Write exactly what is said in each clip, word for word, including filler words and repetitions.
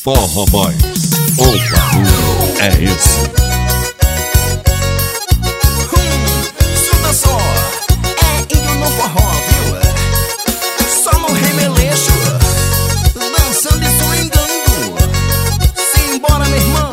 Forró Boys, o barulho é esse. Hum, escuta só, é índio no forró, viu? Só no remeleixo, dançando e swingando. Simbora, meu irmão.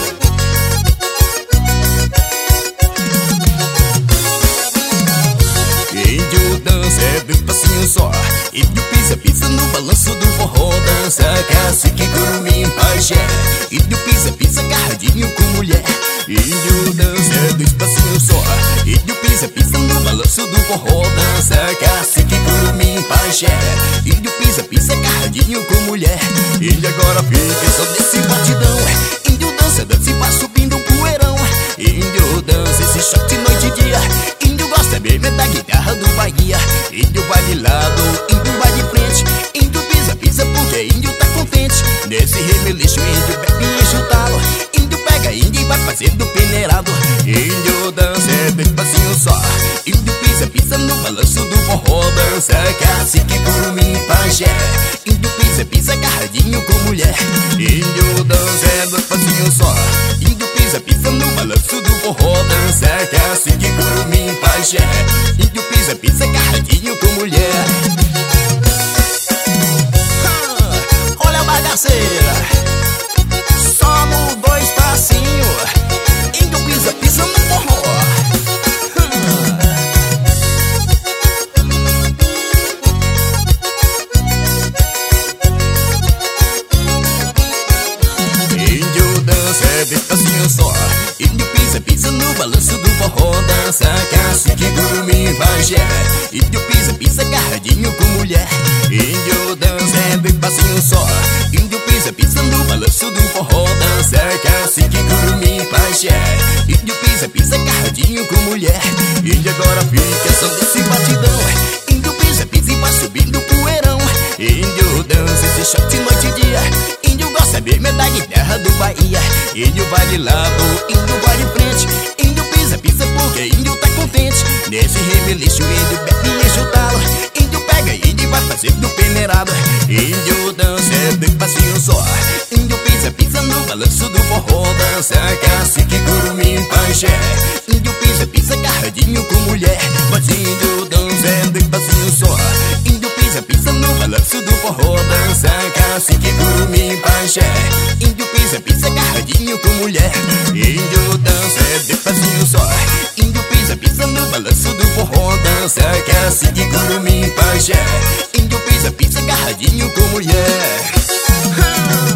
Índio dança é bem passinho só. Índio pisa, pisa no balanço do forró. Dança cacique, curumim, pajé. Índio pisa, pisa agarradinho com mulher. Índio dança é dois passinhos só. Índio pisa, pisa no balanço do forró. Dança cacique, curumim, pajé. Índio pisa, pisa agarradinho com mulher. Índio agora fica só desse batidão. Índio dança, dança e vai subindo o poeirão. Índio dança esse shot noite e dia. Índio gosta mesmo é da guitarra do Bahia. Índio vai de lado, índio vai de frente. Índio pisa, pisa porque índio tá contente. Nesse remeleixo índio bebe e enche o talo. Índio pega índio e vai fazendo peneirado. Índio dança é bem passinho só. Índio pisa, pisa no balanço do forró. Dança cacique, curumim, pajé. Índio pisa, pisa agarradinho com mulher. Índio dança é bem passinho só. Índio pisa, pisa no balanço do forró. Dança cacique, curumim, pajé. Índio pisa, pisa agarradinho com mulher. Ah, olha a bagaceira, só no dois passinhos. Índio pisa, pisa no forró. Índio dança é bem passinho só. Índio pisa, pisa no balanço do forró. Dança cacique, curumim, pajé. Índio pisa, pisa agarradinho com mulher. Índio dança é bem passinho só. Índio pisa, pisa no balanço do forró. Dança cacique, curumim, pajé. Índio pisa, pisa agarradinho com mulher. Índio agora fica só desse batidão. Índio pisa, pisa e vai subindo o poeirão. Índio dança esse shot noite e dia. Índio gosta mesmo é da guitarra do Bahia. Índio vai de lado, índio vai de frente. Índio pisa, pisa porque índio tá contente. Nesse remeleixo índio bebe e enche o talo. Índio pega índio e vai fazendo peneirado. Índio dança é bem passinho só. Índio pisa, pisa no balanço do forró. Dança cacique, curumim, pajé. Índio pisa, pisa agarradinho com mulher. Mas índio dança é bem passinho só. Índio pisa, pisa no balanço do forró. Dança cacique, curumim, pajé. Índio pisa, pisa agarradinho com mulher. Índio dança é bem passinho só. Índio pisa, pisa no balanço do forró. Dança cacique, curumim, pajé. Índio pisa, pisa agarradinho com mulher.